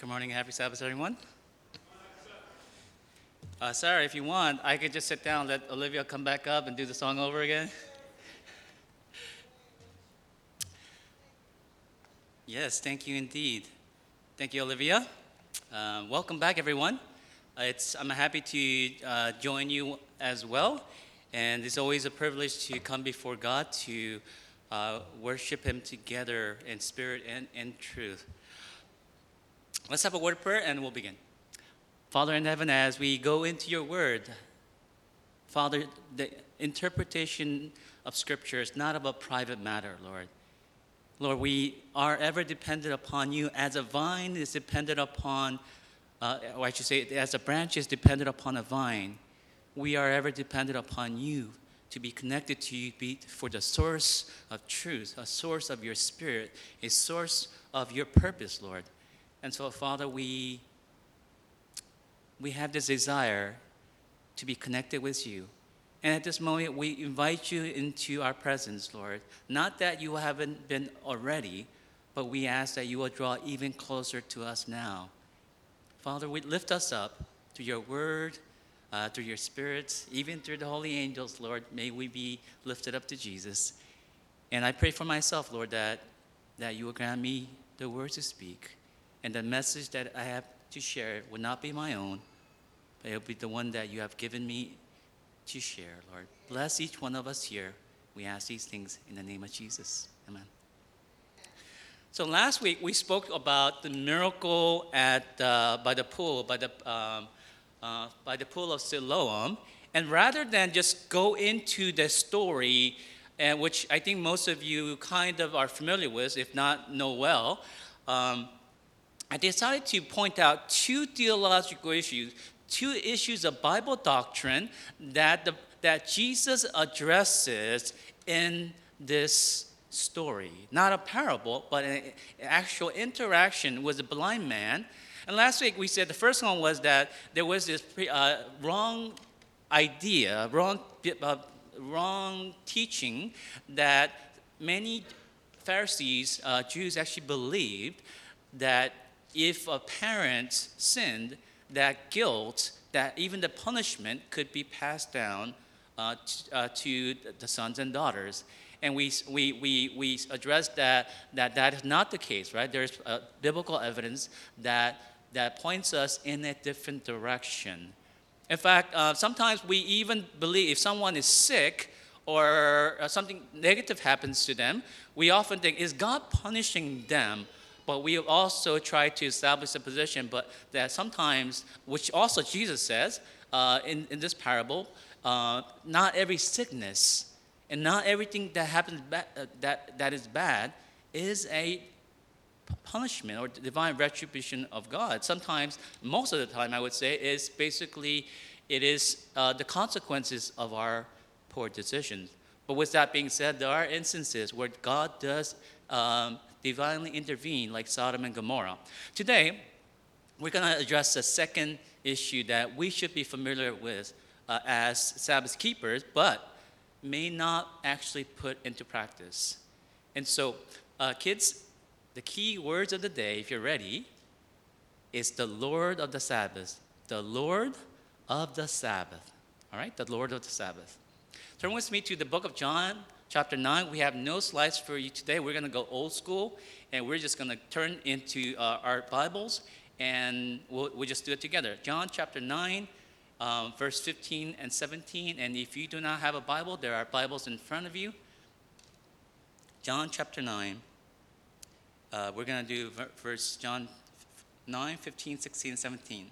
Good morning, happy Sabbath, everyone. Sarah, if you want, I could just sit down, let Olivia come back up and do the song over again. Yes, thank you indeed. Thank you, Olivia. Welcome back, everyone. I'm happy to join you as well. And it's always a privilege to come before God to worship Him together in spirit and in truth. Let's have a word of prayer and we'll begin. Father in heaven, as we go into your word, Father, the interpretation of Scripture is not about private matter, Lord. Lord, we are ever dependent upon you as a vine is dependent upon, or I should say, as a branch is dependent upon a vine. We are ever dependent upon you to be connected to you for the source of truth, a source of your spirit, a source of your purpose, Lord. And so, Father, we have this desire to be connected with you. And at this moment, we invite you into our presence, Lord. Not that you haven't been already, but we ask that you will draw even closer to us now. Father, we lift us up through your word, through your spirits, even through the holy angels, Lord. May we be lifted up to Jesus. And I pray for myself, Lord, that you will grant me the words to speak. And the message that I have to share will not be my own, but it will be the one that you have given me to share, Lord. Bless each one of us here. We ask these things in the name of Jesus. Amen. So last week we spoke about the miracle by the pool of Siloam, and rather than just go into the story, which I think most of you kind of are familiar with, if not know well, I decided to point out two theological issues. Two issues of Bible doctrine that Jesus addresses in this story. Not a parable, but an actual interaction with a blind man. And last week we said the first one was that there was this wrong idea, wrong teaching that many Pharisees, Jews actually believed that if a parent sinned, that guilt, that even the punishment could be passed down to the sons and daughters. And we addressed that is not the case, right? There's biblical evidence that points us in a different direction. In fact, sometimes we even believe if someone is sick or something negative happens to them, we often think, is God punishing them? But we also try to establish a position, but that sometimes, which also Jesus says in this parable, not every sickness and not everything that happens that is bad is a punishment or divine retribution of God. Sometimes, most of the time, I would say, is basically it is the consequences of our poor decisions. But with that being said, there are instances where God does divinely intervene, like Sodom and Gomorrah. Today, we're going to address the second issue that we should be familiar with as Sabbath keepers, but may not actually put into practice. And so, kids, the key words of the day, if you're ready, is the Lord of the Sabbath. The Lord of the Sabbath. All right? The Lord of the Sabbath. Turn with me to the book of John, chapter 9. We have no slides for you today. We're going to go old school, and we're just going to turn into our Bibles, and we'll just do it together. John chapter 9, verse 15 and 17. And if you do not have a Bible, there are Bibles in front of you. John chapter 9. We're going to do verse John 9, 15, 16, and 17.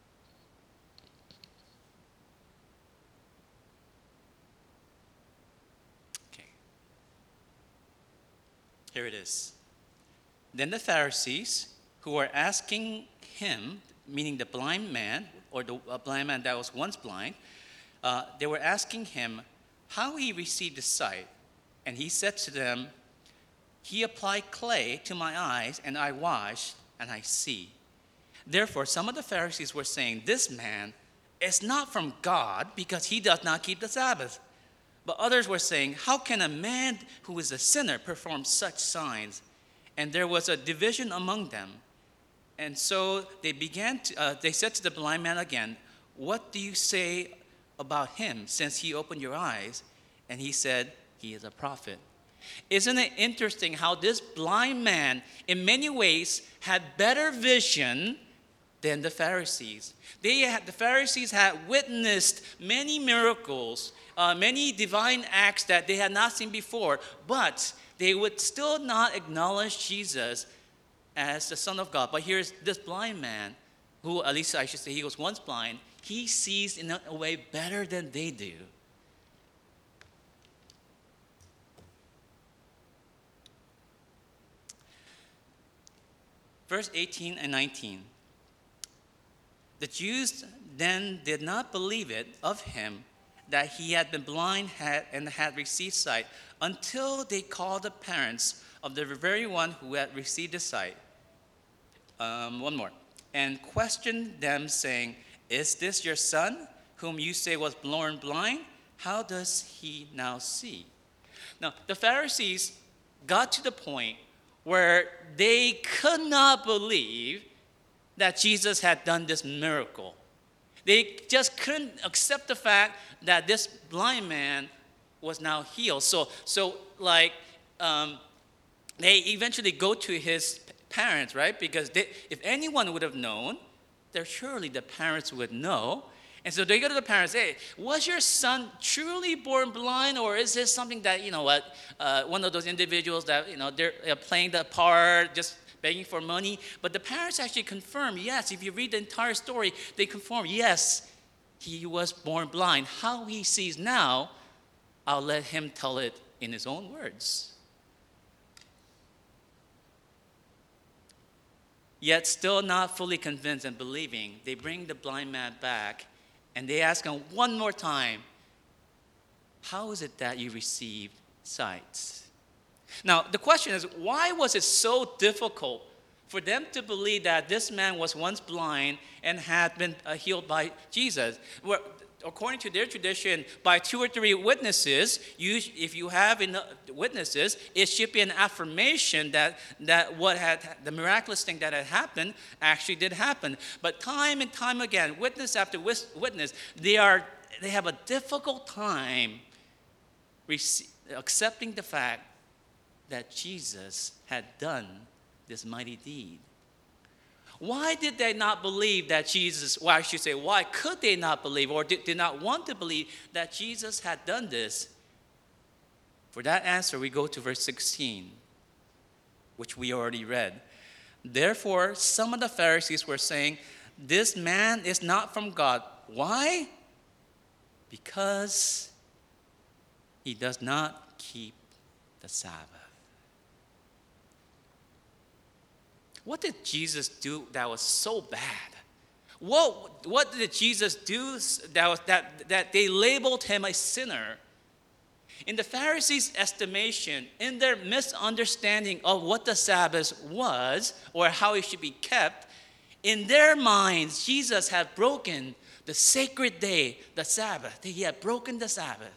Here it is. Then the Pharisees, who were asking him, meaning the blind man, or the blind man that was once blind, they were asking him how he received his sight. And he said to them, he applied clay to my eyes, and I washed, and I see. Therefore, some of the Pharisees were saying, this man is not from God, because he does not keep the Sabbath. But others were saying, how can a man who is a sinner perform such signs? And there was a division among them. And so they said to the blind man again, "What do you say about him since he opened your eyes?" And he said, "He is a prophet." Isn't it interesting how this blind man, in many ways, had better vision than the Pharisees? The Pharisees had witnessed many miracles, many divine acts that they had not seen before, but they would still not acknowledge Jesus as the Son of God. But here's this blind man, who, at least I should say, he was once blind. He sees in a way better than they do. Verse 18 and 19. The Jews then did not believe it of him that he had been blind and had received sight, until they called the parents of the very one who had received the sight. One more. And questioned them, saying, "Is this your son, whom you say was born blind? How does he now see?" Now, the Pharisees got to the point where they could not believe that Jesus had done this miracle. They just couldn't accept the fact that this blind man was now healed. They eventually go to his parents, right? Because if anyone would have known, surely the parents would know. And so they go to the parents, "Hey, was your son truly born blind, or is this something that, one of those individuals that, they're playing the part, just begging for money?" But the parents actually confirm, yes, if you read the entire story, they confirm, yes, he was born blind. How he sees now, I'll let him tell it in his own words. Yet still not fully convinced and believing, they bring the blind man back and they ask him one more time, "How is it that you received sight?" Now, the question is, why was it so difficult for them to believe that this man was once blind and had been healed by Jesus? Well, according to their tradition, by 2 or 3 witnesses, if you have enough witnesses, it should be an affirmation that the miraculous thing that had happened actually did happen. But time and time again, witness after witness, they have a difficult time accepting the fact that Jesus had done this mighty deed. Why did they not believe that Jesus, well, I should say, why could they not believe or did not want to believe that Jesus had done this? For that answer, we go to verse 16, which we already read. Therefore, some of the Pharisees were saying, "This man is not from God." Why? Because he does not keep the Sabbath. What did Jesus do that was so bad? What did Jesus do that they labeled him a sinner? In the Pharisees' estimation, in their misunderstanding of what the Sabbath was or how it should be kept, in their minds, Jesus had broken the sacred day, the Sabbath. He had broken the Sabbath.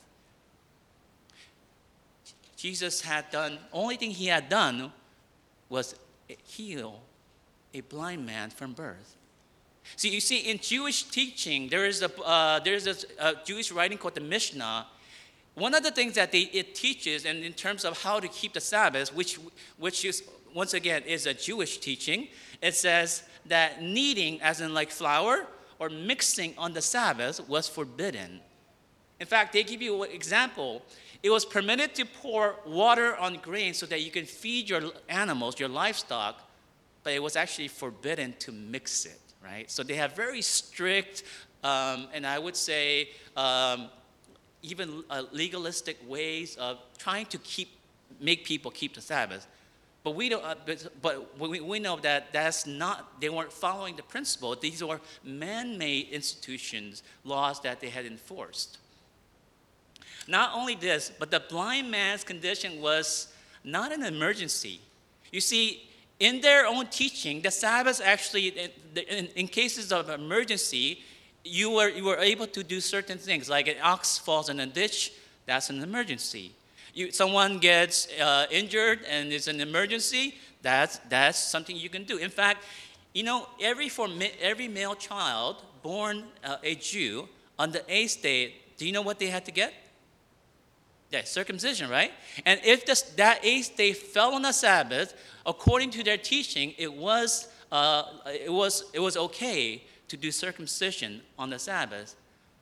Jesus had done, only thing he had done was heal a blind man from birth. See, you see, in Jewish teaching, there is a Jewish writing called the Mishnah. One of the things that it teaches, and in terms of how to keep the Sabbath, which is, once again, is a Jewish teaching, it says that kneading, as in like flour, or mixing on the Sabbath was forbidden. In fact, they give you an example. It was permitted to pour water on grain so that you can feed your animals, your livestock, but it was actually forbidden to mix it, right? So they have very strict, and I would say even legalistic ways of trying to make people keep the Sabbath. But we don't. But we know that that's not. They weren't following the principle. These were man-made institutions, laws that they had enforced. Not only this, but the blind man's condition was not an emergency. You see, in their own teaching, the Sabbath actually, in cases of emergency, you were able to do certain things. Like an ox falls in a ditch, that's an emergency. Someone gets injured and it's an emergency, that's something you can do. In fact, Every male child born a Jew on the 8th day, do you know what they had to get? Yeah, circumcision, right? And if that 8th day fell on a Sabbath, according to their teaching, it was okay to do circumcision on the Sabbath.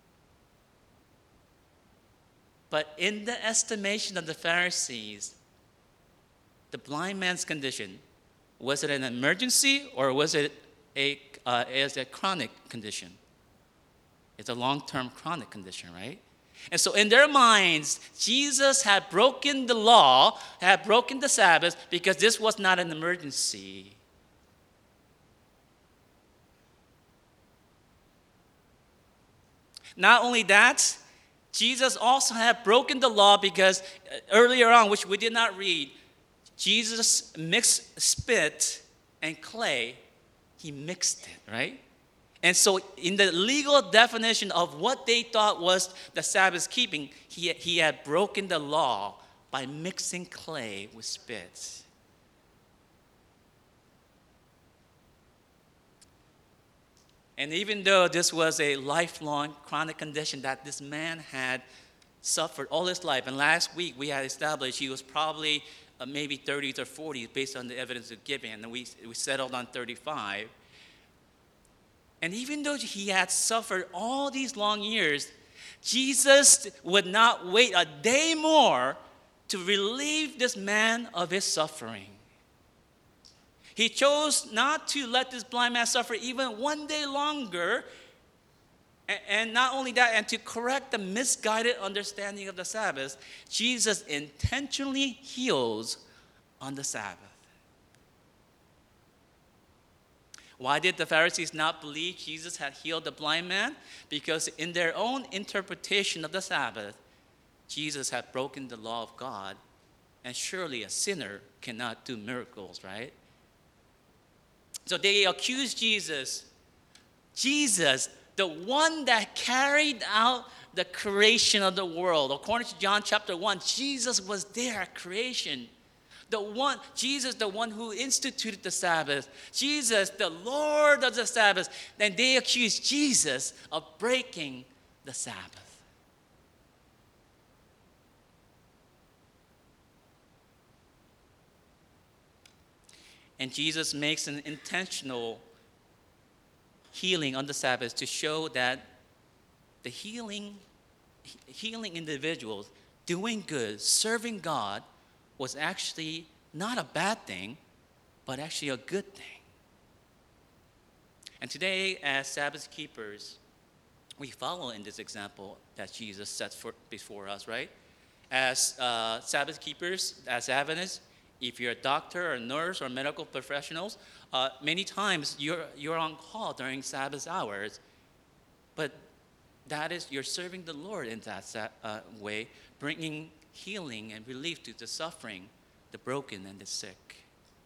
But in the estimation of the Pharisees, the blind man's condition, was it an emergency or was it as a chronic condition? It's a long-term chronic condition, right? And so in their minds, Jesus had broken the law, had broken the Sabbath because this was not an emergency. Not only that, Jesus also had broken the law because earlier on, which we did not read, Jesus mixed spit and clay. He mixed it, right? And so in the legal definition of what they thought was the Sabbath keeping, he had broken the law by mixing clay with spit. And even though this was a lifelong chronic condition that this man had suffered all his life, and last week we had established he was probably maybe 30s or 40s based on the evidence given, and we settled on 35. And even though he had suffered all these long years, Jesus would not wait a day more to relieve this man of his suffering. He chose not to let this blind man suffer even one day longer. And not only that, and to correct the misguided understanding of the Sabbath, Jesus intentionally heals on the Sabbath. Why did the Pharisees not believe Jesus had healed the blind man? Because in their own interpretation of the Sabbath, Jesus had broken the law of God, and surely a sinner cannot do miracles, right? So they accused Jesus, the one that carried out the creation of the world. According to John chapter 1, Jesus was there at creation. Jesus, the one who instituted the Sabbath. Jesus, the Lord of the Sabbath. Then they accused Jesus of breaking the Sabbath. And Jesus makes an intentional healing on the Sabbath to show that the healing individuals, doing good, serving God, was actually not a bad thing, but actually a good thing. And today, as Sabbath keepers, we follow in this example that Jesus sets before us, right? As Sabbath keepers, as Adventists, if you're a doctor or a nurse or medical professionals, many times you're on call during Sabbath hours, but that is, you're serving the Lord in that way, bringing healing and relief to the suffering, the broken, and the sick.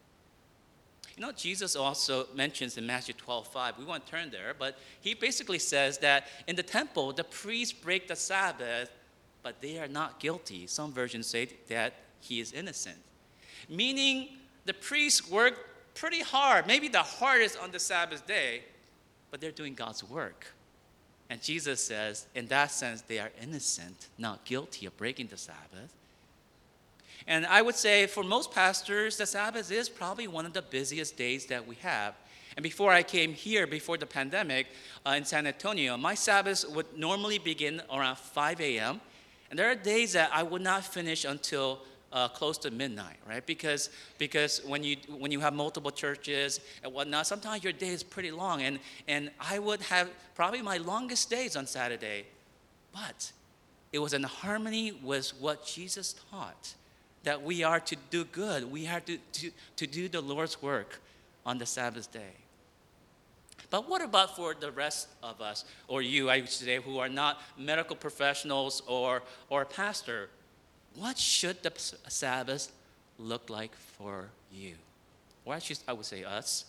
Jesus also mentions in Matthew 12:5, we won't turn there, but he basically says that in the temple, the priests break the Sabbath, but they are not guilty. Some versions say that he is innocent. Meaning the priests work pretty hard, maybe the hardest on the Sabbath day, but they're doing God's work. And Jesus says, in that sense, they are innocent, not guilty of breaking the Sabbath. And I would say for most pastors, the Sabbath is probably one of the busiest days that we have. And before I came here, before the pandemic in San Antonio, my Sabbath would normally begin around 5 a.m. And there are days that I would not finish until close to midnight, right? Because when you have multiple churches and whatnot, sometimes your day is pretty long. And I would have probably my longest days on Saturday. But it was in harmony with what Jesus taught, that we are to do good. We are to do the Lord's work on the Sabbath day. But what about for the rest of us, or you, I would say, who are not medical professionals or a pastor? What should the Sabbath look like for you? Or I would say us.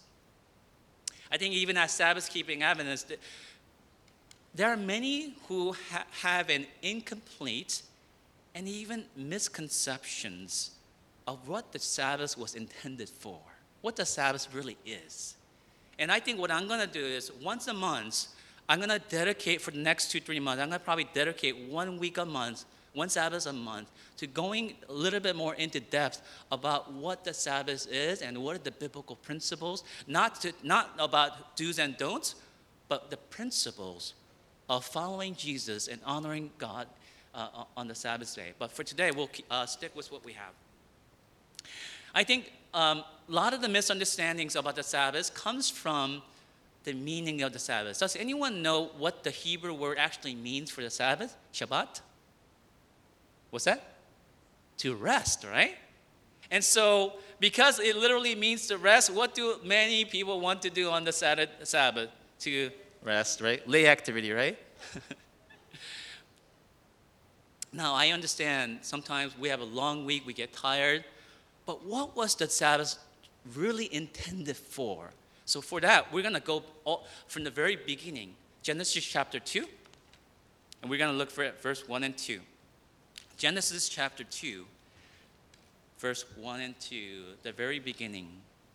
I think even as Sabbath-keeping Adventists, there are many who have an incomplete and even misconceptions of what the Sabbath was intended for, what the Sabbath really is. And I think what I'm going to do is once a month, I'm going to dedicate for the next 2-3 months, I'm going to probably dedicate 1 week a month, one Sabbath a month, to going a little bit more into depth about what the Sabbath is and what are the biblical principles, not about do's and don'ts, but the principles of following Jesus and honoring God on the Sabbath day. But for today, we'll stick with what we have. I think a lot of the misunderstandings about the Sabbath comes from the meaning of the Sabbath. Does anyone know what the Hebrew word actually means for the Sabbath? Shabbat? What's that? To rest, right? And so, because it literally means to rest, what do many people want to do on the Sabbath? To rest, right? Lay activity, right? Now, I understand sometimes we have a long week, we get tired, but what was the Sabbath really intended for? So for that, we're going to go from the very beginning, Genesis chapter 2, and we're going to look for verse 1 and 2. Genesis chapter 2, verse 1 and 2, the very beginning.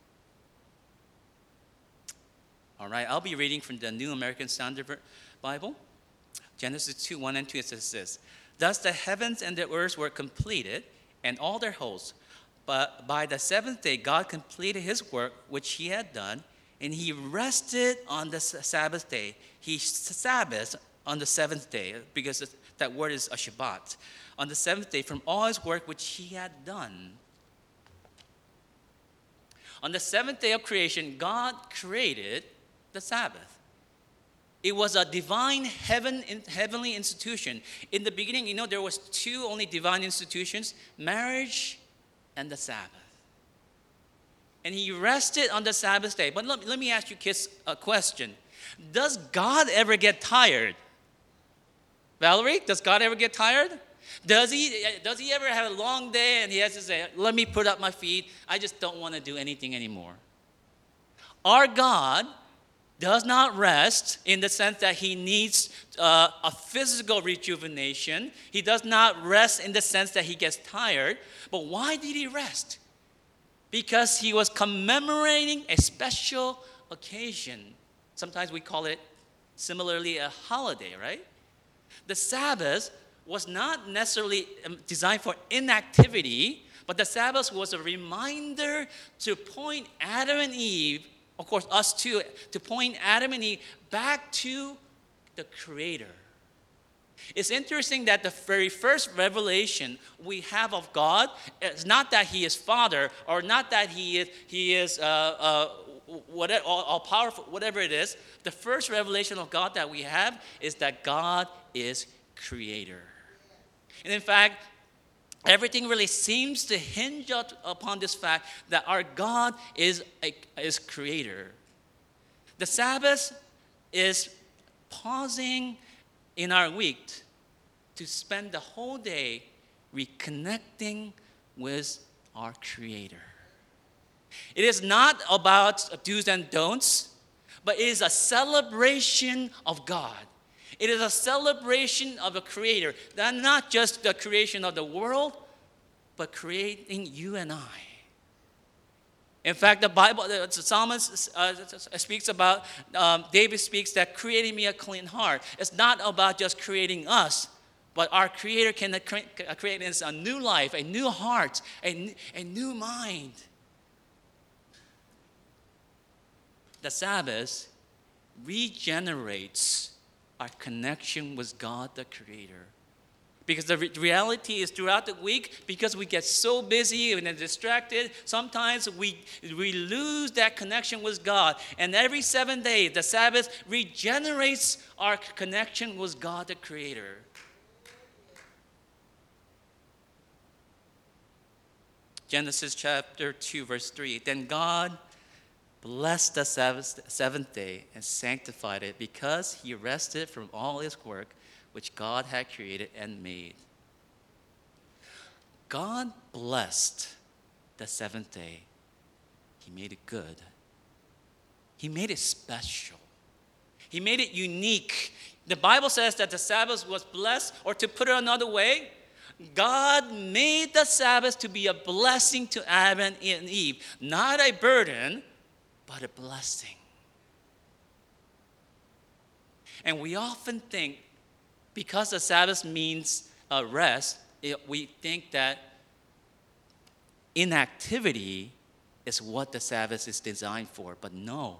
All right, I'll be reading from the New American Standard Bible. Genesis 2, 1 and 2, it says this. Thus the heavens and the earth were completed, and all their hosts. But by the seventh day, God completed his work which he had done, and he rested on the Sabbath day. He Sabbathed on the seventh day, because that word is a Shabbat. On the seventh day, from all his work which he had done. On the seventh day of creation, God created the Sabbath. It was a divine heavenly institution. In the beginning, there was two only divine institutions, marriage and the Sabbath. And he rested on the Sabbath day. But let me ask you kids a question. Does God ever get tired? Valerie, does God ever get tired? Does he ever have a long day and he has to say, let me put up my feet, I just don't want to do anything anymore? Our God does not rest in the sense that he needs a physical rejuvenation. He does not rest in the sense that he gets tired. But why did he rest? Because he was commemorating a special occasion. Sometimes we call it similarly a holiday, right? The Sabbath was not necessarily designed for inactivity, but the Sabbath was a reminder to point Adam and Eve, of course us too, to point Adam and Eve back to the Creator. It's interesting that the very first revelation we have of God is not that he is Father, or not that he is whatever, all powerful, whatever it is. The first revelation of God that we have is that God is Creator. And in fact, everything really seems to hinge upon this fact that our God is Creator. The Sabbath is pausing in our week to spend the whole day reconnecting with our Creator. It is not about do's and don'ts, but it is a celebration of God. It is a celebration of the Creator, that not just the creation of the world, but creating you and I. In fact, the Bible, the psalmist speaks about, David speaks that creating me a clean heart. It's not about just creating us, but our Creator can create in us a new life, a new heart, a new mind. The Sabbath regenerates our connection with God, the Creator. Because the reality is throughout the week, because we get so busy and distracted, sometimes we lose that connection with God. And every 7 days, the Sabbath regenerates our connection with God, the Creator. Genesis chapter 2, verse 3. Then God blessed the seventh day and sanctified it, because he rested from all his work which God had created and made. God blessed the seventh day. He made it good. He made it special. He made it unique. The Bible says that the Sabbath was blessed, or to put it another way, God made the Sabbath to be a blessing to Adam and Eve. Not a burden, but a blessing. And we often think, because the Sabbath means rest, we think that inactivity is what the Sabbath is designed for. But no.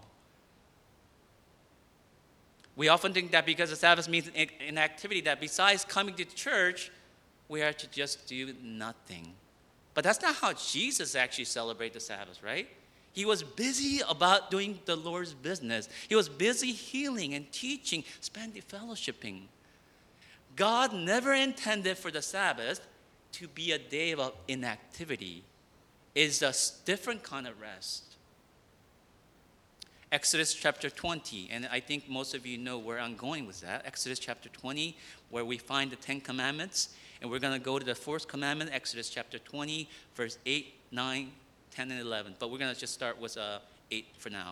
We often think that because the Sabbath means inactivity, that besides coming to church, we are to just do nothing. But that's not how Jesus actually celebrated the Sabbath, right? He was busy about doing the Lord's business. He was busy healing and teaching, spending fellowshipping. God never intended for the Sabbath to be a day of inactivity. It's a different kind of rest. Exodus chapter 20, and I think most of you know where I'm going with that. Exodus chapter 20, where we find the 10 Commandments. And we're going to go to the fourth commandment, Exodus chapter 20, verse 8, 9, 10, and 11. But we're going to just start with 8 for now.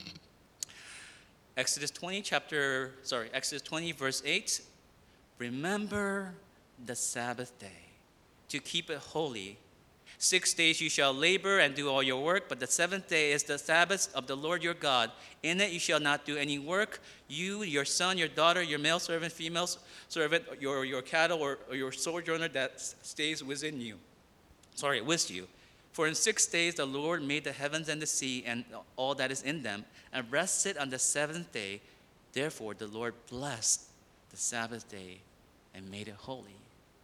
Exodus 20, verse 8. Remember the Sabbath day to keep it holy. 6 days you shall labor and do all your work, but the seventh day is the Sabbath of the Lord your God. In it you shall not do any work, you, your son, your daughter, your male servant, female servant, your cattle, or your sojourner that stays with you. For in 6 days the Lord made the heavens and the sea and all that is in them, and rested on the seventh day. Therefore the Lord blessed the Sabbath day and made it holy.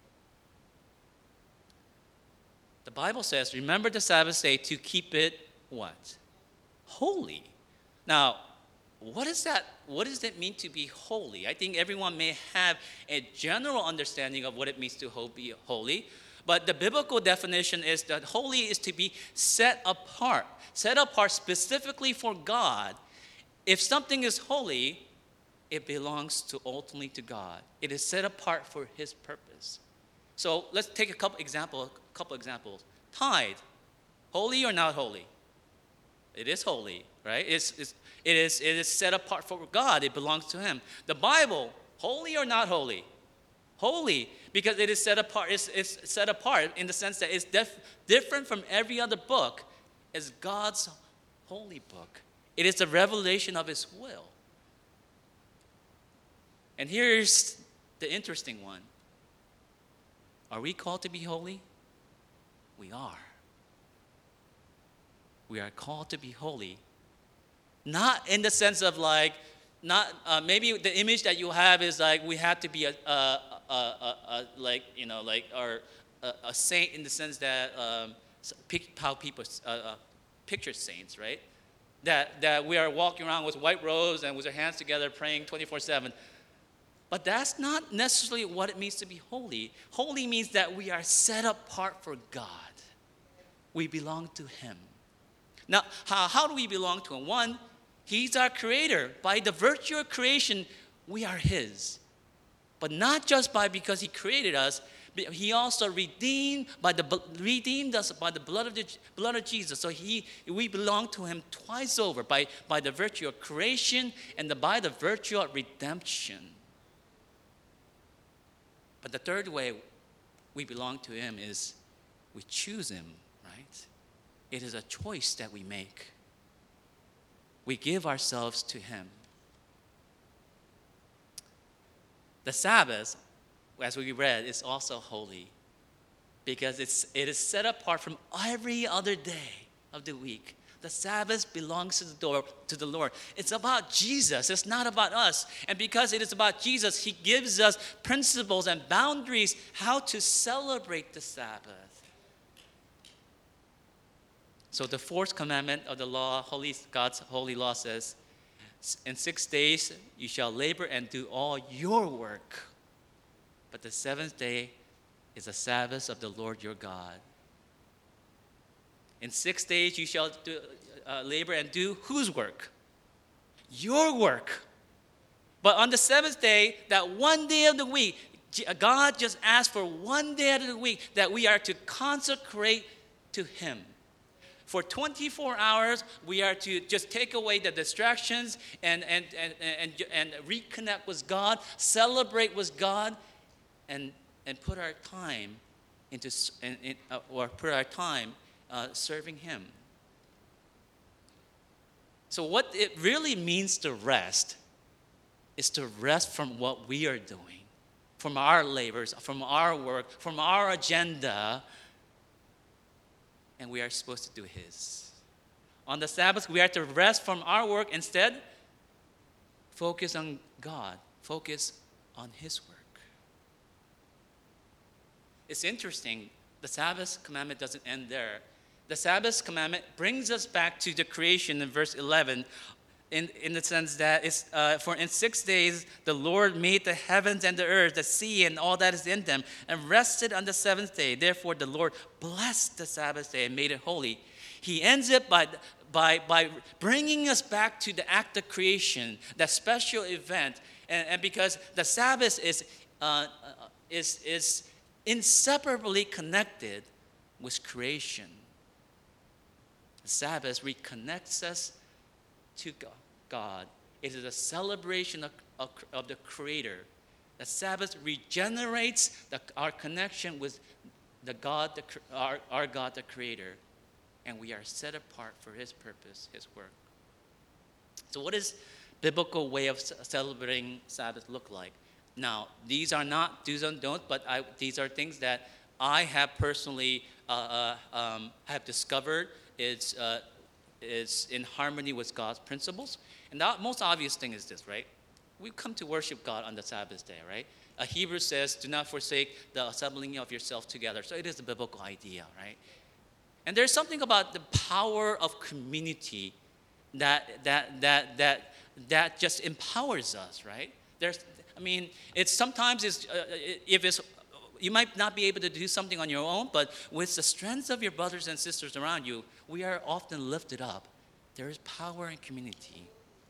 The Bible says, remember the Sabbath day to keep it what? Holy. Now, what is that? What does it mean to be holy? I think everyone may have a general understanding of what it means to be holy, but the biblical definition is that holy is to be set apart specifically for God. If something is holy, it belongs ultimately to God. It is set apart for His purpose. So let's take a couple examples. Tithe, holy or not holy? It is holy, right? It is set apart for God. It belongs to Him. The Bible, holy or not holy? Holy, because it is set apart. It's set apart in the sense that it's different from every other book. It's God's holy book. It is the revelation of His will. And here's the interesting one. Are we called to be holy? We are. We are called to be holy. Not in the sense of maybe the image that you have is like we have to be a saint in the sense that how people picture saints, right? That we are walking around with white robes and with our hands together praying 24/7. But that's not necessarily what it means to be holy. Holy means that we are set apart for God. We belong to Him. Now, how do we belong to Him? One, He's our creator. By the virtue of creation, we are His. But not just because He created us, but He also redeemed us by the blood of Jesus. So we belong to Him twice over, by the virtue of creation and by the virtue of redemption. But the third way we belong to Him is we choose Him, right? It is a choice that we make. We give ourselves to Him. The Sabbath, as we read, is also holy because it is set apart from every other day of the week. The Sabbath belongs to the Lord. It's about Jesus. It's not about us. And because it is about Jesus, He gives us principles and boundaries how to celebrate the Sabbath. So the fourth commandment of the law, God's holy law says, in 6 days you shall labor and do all your work. But the seventh day is the Sabbath of the Lord your God. In 6 days you shall labor and do whose work? Your work. But on the seventh day, that one day of the week, God just asked for one day of the week that we are to consecrate to Him. For 24 hours, we are to just take away the distractions and reconnect with God, celebrate with God, and put our time serving Him. So what it really means to rest is to rest from what we are doing, from our labors, from our work, from our agenda, and we are supposed to do His. On the Sabbath, we are to rest from our work. Instead, focus on God, focus on His work. It's interesting, the Sabbath commandment doesn't end there. The Sabbath commandment brings us back to the creation in verse 11, in the sense that for in 6 days the Lord made the heavens and the earth, the sea and all that is in them, and rested on the seventh day. Therefore the Lord blessed the Sabbath day and made it holy. He ends it by bringing us back to the act of creation, that special event, and because the Sabbath is inseparably connected with creation. The Sabbath reconnects us to God. It is a celebration of the Creator. The Sabbath regenerates our connection with the God, our God, the Creator, and we are set apart for His purpose, His work. So, what does biblical way of celebrating Sabbath look like? Now, these are not do's and don'ts, but these are things that I have personally have discovered is in harmony with God's principles. And the most obvious thing is this, right? We come to worship God on the Sabbath day, right? Hebrews says, do not forsake the assembling of yourself together. So it is a biblical idea, right? And there's something about the power of community that just empowers us, right? You might not be able to do something on your own, but with the strength of your brothers and sisters around you, we are often lifted up. There is power in community.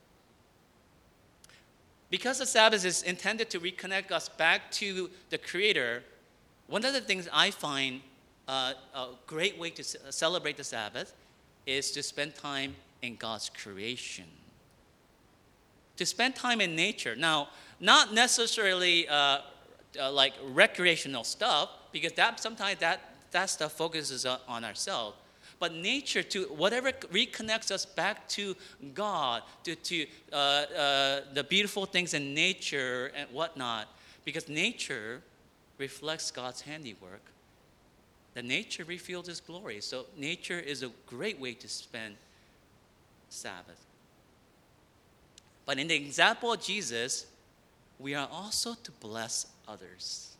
Because the Sabbath is intended to reconnect us back to the Creator, one of the things I find a great way to celebrate the Sabbath is to spend time in God's creation. To spend time in nature. Now, not necessarily like recreational stuff, because sometimes that stuff focuses on ourselves. But nature, to whatever reconnects us back to God, to the beautiful things in nature and whatnot, because nature reflects God's handiwork. The nature reveals His glory. So nature is a great way to spend Sabbath. But in the example of Jesus, we are also to bless others.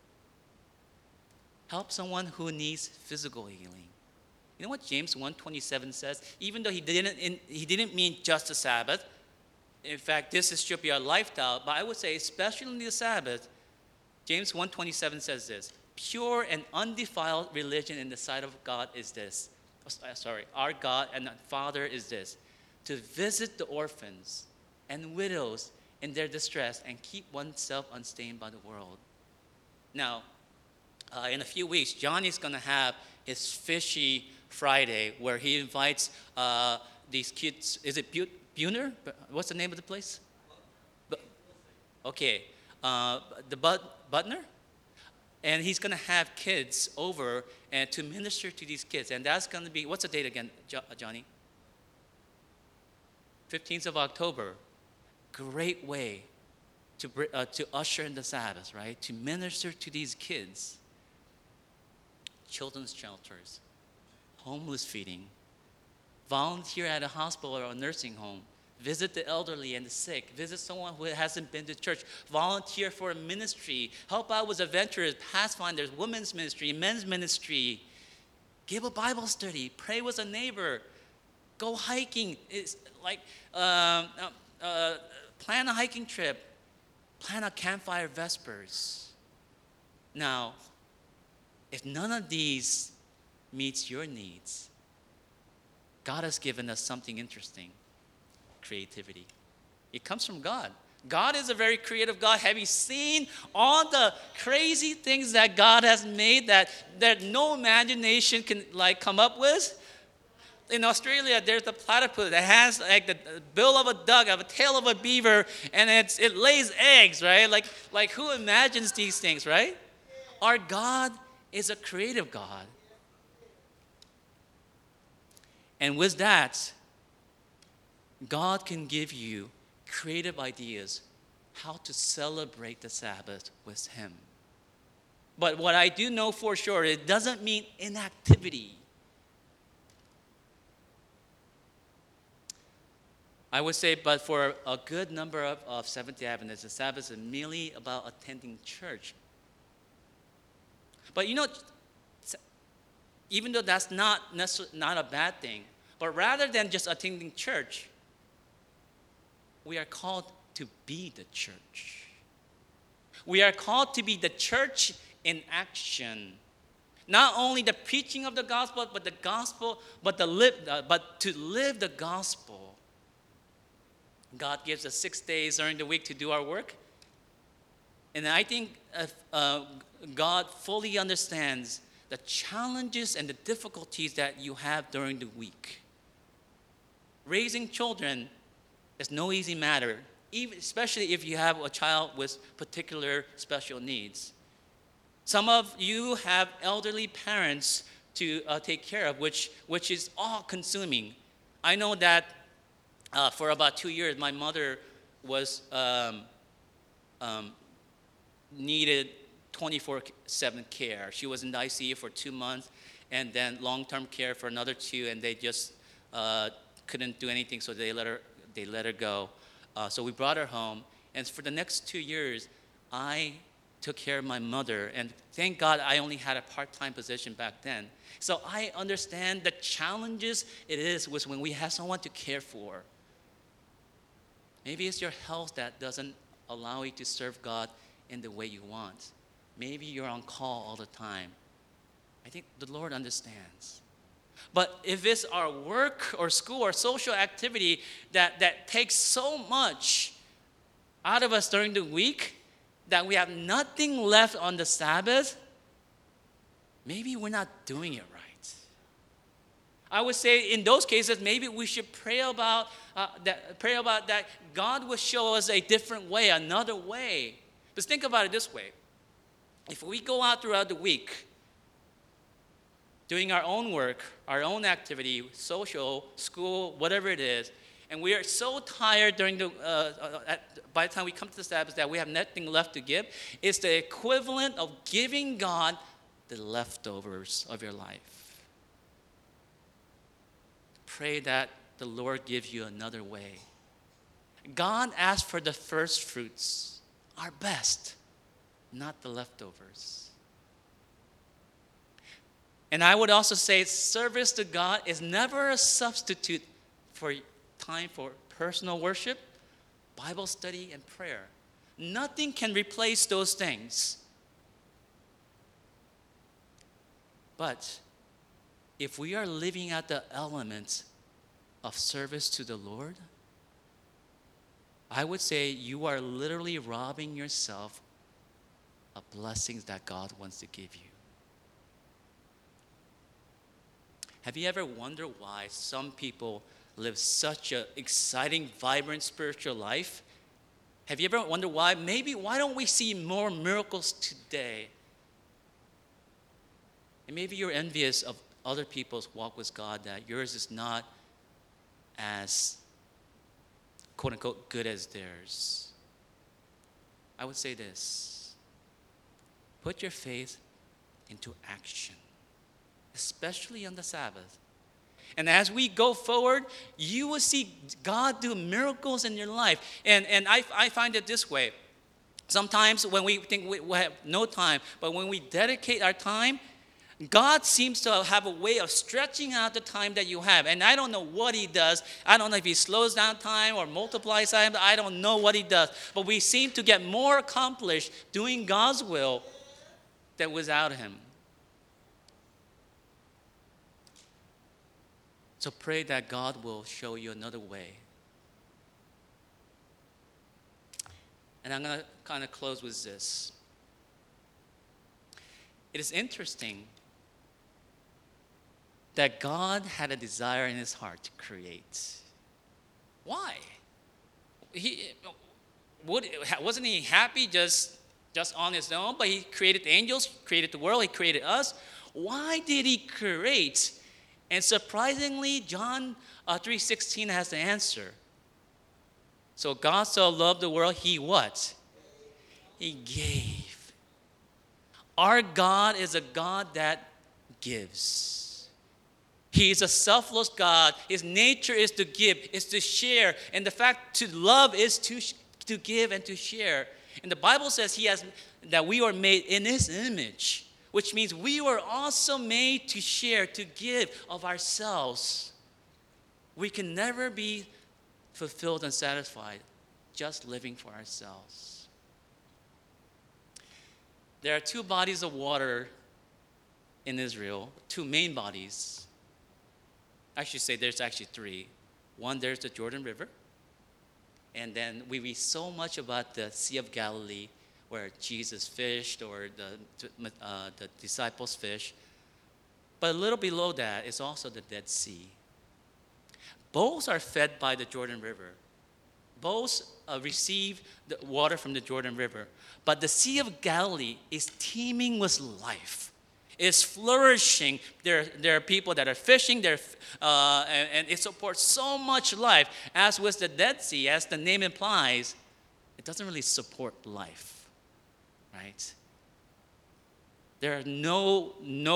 Help someone who needs physical healing. You know what James 1:27 says? Even though he didn't mean just the Sabbath. In fact, this should be our lifestyle. But I would say, especially in the Sabbath, James 1:27 says this: pure and undefiled religion in the sight of God is this. Our God and Father is this: to visit the orphans and widows in their distress and keep oneself unstained by the world. Now, in a few weeks, Johnny's going to have his Fishy Friday, where he invites these kids. Is it Buhner? What's the name of the place? Okay, the Butner? And he's going to have kids over and to minister to these kids. And that's going to be, what's the date again, Johnny? 15th of October. Great way to usher in the Sabbath, right? To minister to these kids. Children's shelters, homeless feeding, volunteer at a hospital or a nursing home, visit the elderly and the sick, visit someone who hasn't been to church, volunteer for a ministry, help out with adventurers, pathfinders, women's ministry, men's ministry, give a Bible study, pray with a neighbor, go hiking. It's like plan a hiking trip, plan a campfire vespers. Now, if none of these meets your needs, God has given us something interesting: creativity. It comes from God. God is a very creative God. Have you seen all the crazy things that God has made that no imagination can come up with? In Australia, there's a platypus that has the bill of a duck, a tail of a beaver, and it lays eggs, right? Like who imagines these things, right? Our God is a creative God. And with that, God can give you creative ideas how to celebrate the Sabbath with Him. But what I do know for sure, it doesn't mean inactivity. I would say, but for a good number of Seventh-day Adventists, the Sabbath is merely about attending church. But even though that's not a bad thing, but rather than just attending church, we are called to be the church. We are called to be the church in action. Not only the preaching of the gospel, but to live the gospel. God gives us 6 days during the week to do our work. And I think God fully understands the challenges and the difficulties that you have during the week. Raising children is no easy matter, especially if you have a child with particular special needs. Some of you have elderly parents to take care of, which is all-consuming. I know that for about 2 years, my mother was needed 24/7 care. She was in the ICU for 2 months, and then long-term care for another 2, and they just couldn't do anything, so they let her go. So we brought her home, and for the next 2 years, I took care of my mother, and thank God I only had a part-time position back then. So I understand the challenges it is with when we have someone to care for. Maybe it's your health that doesn't allow you to serve God in the way you want. Maybe you're on call all the time. I think the Lord understands. But if it's our work or school or social activity that takes so much out of us during the week that we have nothing left on the Sabbath, maybe we're not doing it right. I would say in those cases, maybe we should pray about that God will show us a different way, another way. But think about it this way. If we go out throughout the week doing our own work, our own activity, social, school, whatever it is, and we are so tired by the time we come to the Sabbath that we have nothing left to give, it's the equivalent of giving God the leftovers of your life. Pray that the Lord gives you another way. God asks for the first fruits, our best, not the leftovers. And I would also say service to God is never a substitute for time for personal worship, Bible study, and prayer. Nothing can replace those things. But if we are living out the elements of service to the Lord, I would say you are literally robbing yourself of blessings that God wants to give you. Have you ever wondered why some people live such an exciting, vibrant spiritual life? Have you ever wondered why? Maybe why don't we see more miracles today? And maybe you're envious of other people's walk with God, that yours is not as, quote unquote, good as theirs. I would say this: put your faith into action, especially on the Sabbath. And as we go forward, you will see God do miracles in your life. And I find it this way. Sometimes when we think we have no time, but when we dedicate our time, God seems to have a way of stretching out the time that you have. And I don't know what He does. I don't know if He slows down time or multiplies time. I don't know what He does. But we seem to get more accomplished doing God's will than without Him. So pray that God will show you another way. And I'm going to kind of close with this. It is interesting that God had a desire in His heart to create. Why? Wasn't He happy just on His own? But He created the angels, created the world, He created us. Why did He create? And surprisingly, John 3:16 has the answer. So God so loved the world, he what? He gave. Our God is a God that gives. He is a selfless God. His nature is to give, is to share. And the fact to love is to give and to share. And the Bible says that we are made in his image, which means we were also made to share, to give of ourselves. We can never be fulfilled and satisfied just living for ourselves. There are two bodies of water in Israel, two main bodies. I should say there's actually three. One, there's the Jordan River. And then we read so much about the Sea of Galilee where Jesus fished or the disciples fished. But a little below that is also the Dead Sea. Both are fed by the Jordan River. Both receive the water from the Jordan River. But the Sea of Galilee is teeming with life. It's flourishing. There are people that are fishing, and it supports so much life. As with the Dead Sea, as the name implies, it doesn't really support life, right? There are no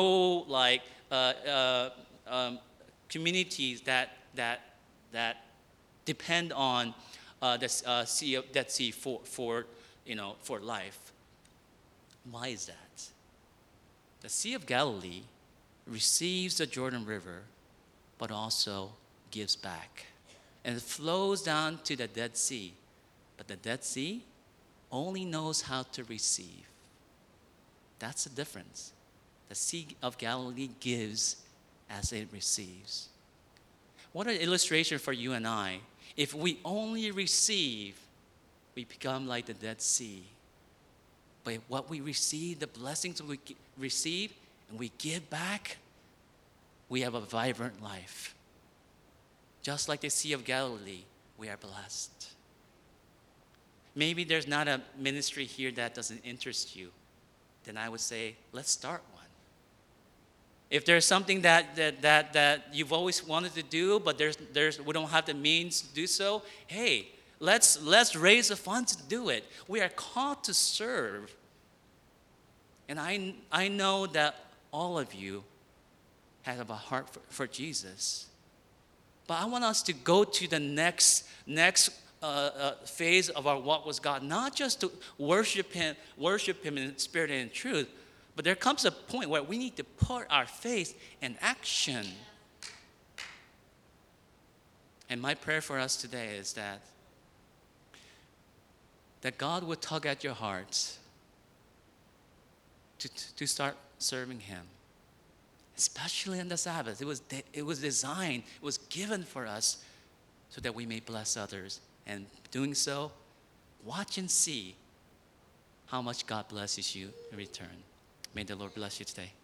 communities that depend on the Dead Sea for life. Why is that? The Sea of Galilee receives the Jordan River, but also gives back. And it flows down to the Dead Sea. But the Dead Sea only knows how to receive. That's the difference. The Sea of Galilee gives as it receives. What an illustration for you and I. If we only receive, we become like the Dead Sea. But what we receive, the blessings we receive, and we give back, we have a vibrant life. Just like the Sea of Galilee, we are blessed. Maybe there's not a ministry here that doesn't interest you. Then I would say, let's start one. If there's something that you've always wanted to do, but we don't have the means to do so, hey, let's raise the funds to do it. We are called to serve. And I know that all of you have a heart for Jesus. But I want us to go to the next phase of our walk with God, not just to worship Him in spirit and in truth, but there comes a point where we need to put our faith in action. And my prayer for us today is that God would tug at your hearts to start serving Him, especially on the Sabbath. It was designed, it was given for us so that we may bless others. And doing so, watch and see how much God blesses you in return. May the Lord bless you today.